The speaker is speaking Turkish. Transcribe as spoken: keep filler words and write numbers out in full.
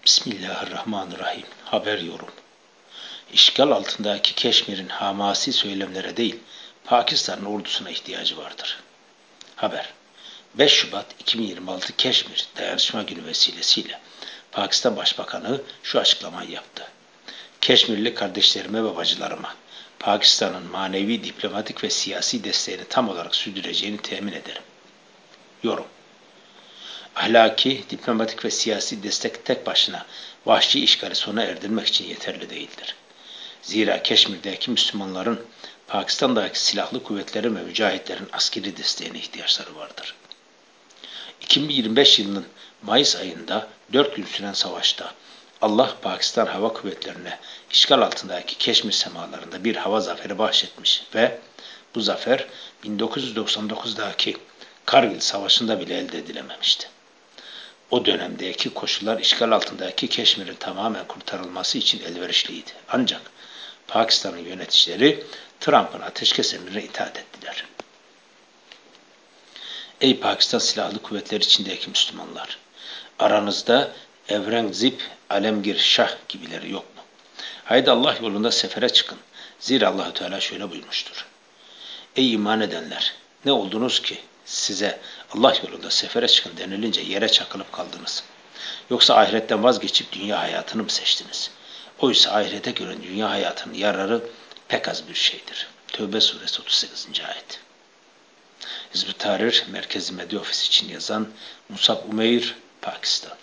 Bismillahirrahmanirrahim. Haber yorum. İşgal altındaki Keşmir'in hamasi söylemlere değil, Pakistan'ın ordusuna ihtiyacı vardır. Haber. beş Şubat iki bin yirmi altı Keşmir Dayanışma Günü vesilesiyle Pakistan Başbakanı şu açıklamayı yaptı. Keşmirli kardeşlerime ve bacılarıma Pakistan'ın manevi, diplomatik ve siyasi desteğini tam olarak sürdüreceğini temin ederim. Yorum. Ahlaki, diplomatik ve siyasi destek tek başına vahşi işgali sona erdirmek için yeterli değildir. Zira Keşmir'deki Müslümanların Pakistan'daki silahlı kuvvetlerin ve mücahitlerin askeri desteğine ihtiyaçları vardır. iki bin yirmi beş yılının Mayıs ayında dört gün süren savaşta Allah Pakistan Hava Kuvvetleri'ne işgal altındaki Keşmir semalarında bir hava zaferi bahşetmiş ve bu zafer bin dokuz yüz doksan dokuzdaki Kargil Savaşı'nda bile elde edilememişti. O dönemdeki koşullar işgal altındaki Keşmir'in tamamen kurtarılması için elverişliydi. Ancak Pakistan'ın yöneticileri Trump'ın ateşkes emrine itaat ettiler. Ey Pakistan Silahlı Kuvvetleri içindeki Müslümanlar! Aranızda Evrengzip, Alemgir Şah gibileri yok mu? Haydi Allah yolunda sefere çıkın. Zira Allahü Teala şöyle buyurmuştur. Ey iman edenler! Ne oldunuz ki size Allah yolunda sefere çıkın denilince yere çakılıp kaldınız? Yoksa ahiretten vazgeçip dünya hayatını mı seçtiniz? Oysa ahirete göre dünya hayatının yararı pek az bir şeydir. Tevbe suresi otuz sekizinci ayet. Hizb-ı Tahrir Merkezi Medya Ofisi için yazan Musab Umeyr, Pakistan.